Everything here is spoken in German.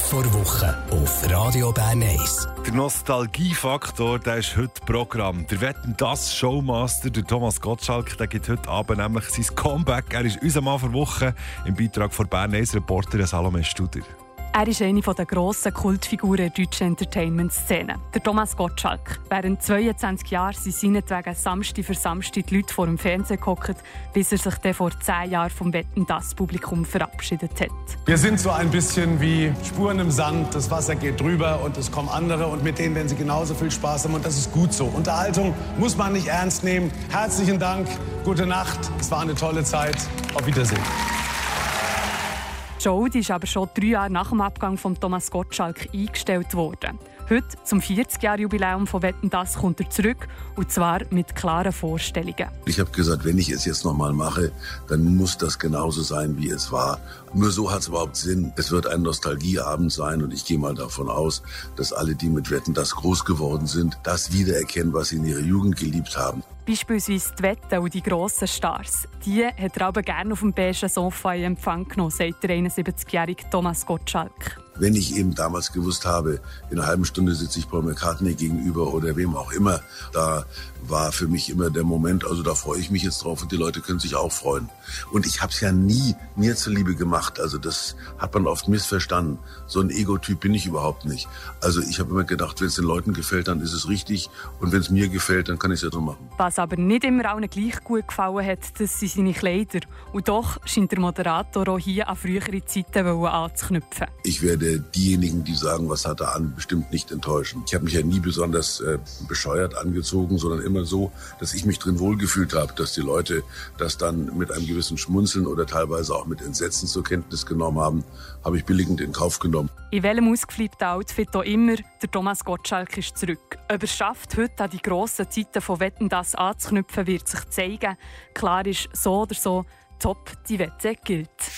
vor Woche auf Radio Bern 1. Der Nostalgiefaktor, der ist heute Programm. Der Wetten, das Showmaster, der Thomas Gottschalk, der gibt heute Abend nämlich sein Comeback. Er ist unser Mann vor Woche im Beitrag von Bern 1 Reporterin Salome Studer. Er ist eine der grossen Kultfiguren der deutschen Entertainment-Szene. Der Thomas Gottschalk. Während 22 Jahren sind seinetwegen Samstag für Samstag die Leute vor dem Fernsehen gehockt, bis er sich dann vor 10 Jahren vom Wetten, das Publikum verabschiedet hat. Wir sind so ein bisschen wie Spuren im Sand. Das Wasser geht drüber und es kommen andere. Und mit denen werden Sie genauso viel Spaß haben. Und das ist gut so. Unterhaltung muss man nicht ernst nehmen. Herzlichen Dank. Gute Nacht. Es war eine tolle Zeit. Auf Wiedersehen. Die Show ist aber schon 3 Jahre nach dem Abgang von Thomas Gottschalk eingestellt worden. Heute, zum 40-Jahr-Jubiläum von Wetten, das kommt er zurück, und zwar mit klaren Vorstellungen. Ich habe gesagt, wenn ich es jetzt nochmal mache, dann muss das genauso sein, wie es war. Nur so hat es überhaupt Sinn. Es wird ein Nostalgieabend sein und ich gehe mal davon aus, dass alle, die mit Wetten, das groß geworden sind, das wiedererkennen, was sie in ihrer Jugend geliebt haben. Beispielsweise die Wetten und die grossen Stars. Die hat er aber gerne auf dem beigen Sofa in Empfang genommen, sagt der 71-jährige Thomas Gottschalk. Wenn ich eben damals gewusst habe, in einer halben Stunde sitze ich Paul McCartney gegenüber oder wem auch immer, da war für mich immer der Moment, also da freue ich mich jetzt drauf und die Leute können sich auch freuen. Und ich habe es ja nie mir zuliebe gemacht, also das hat man oft missverstanden. So ein Ego-Typ bin ich überhaupt nicht. Also ich habe immer gedacht, wenn es den Leuten gefällt, dann ist es richtig und wenn es mir gefällt, dann kann ich es ja so machen. Was aber nicht immer allen gleich gut gefallen hat, das sind seine Kleider. Und doch scheint der Moderator auch hier an frühere Zeiten anzuknüpfen. Ich werde diejenigen, die sagen, was hat er an, bestimmt nicht enttäuschen. Ich habe mich ja nie besonders bescheuert angezogen, sondern immer so, dass ich mich drin wohlgefühlt habe, dass die Leute das dann mit einem gewissen Schmunzeln oder teilweise auch mit Entsetzen zur Kenntnis genommen haben, habe ich billigend in Kauf genommen. In welchem ausgeflippten Outfit auch immer, der Thomas Gottschalk ist zurück. Ob er es schafft, heute an die grossen Zeiten von Wetten, das anzuknüpfen, wird sich zeigen. Klar ist, so oder so, top, die Wette gilt.